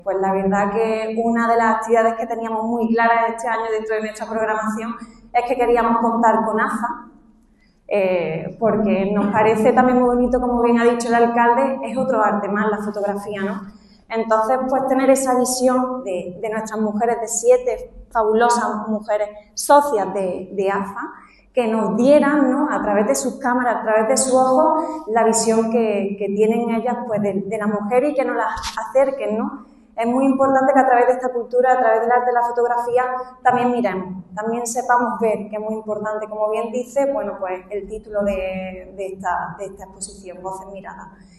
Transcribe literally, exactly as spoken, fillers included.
Pues la verdad que una de las actividades que teníamos muy claras este año dentro de nuestra programación es que queríamos contar con A F A, eh, porque nos parece también muy bonito, como bien ha dicho el alcalde, es otro arte más la fotografía, ¿no? Entonces, pues tener esa visión de, de nuestras mujeres, de siete fabulosas mujeres socias de, de A F A, que nos dieran, ¿no?, a través de sus cámaras, a través de sus ojos, la visión que, que tienen ellas, pues, de, de la mujer y que nos las acerquen, ¿no? Es muy importante que a través de esta cultura, a través del arte de la fotografía, también miremos, también sepamos ver, que es muy importante, como bien dice, bueno, pues el título de, de, esta, de esta exposición, Voces Miradas.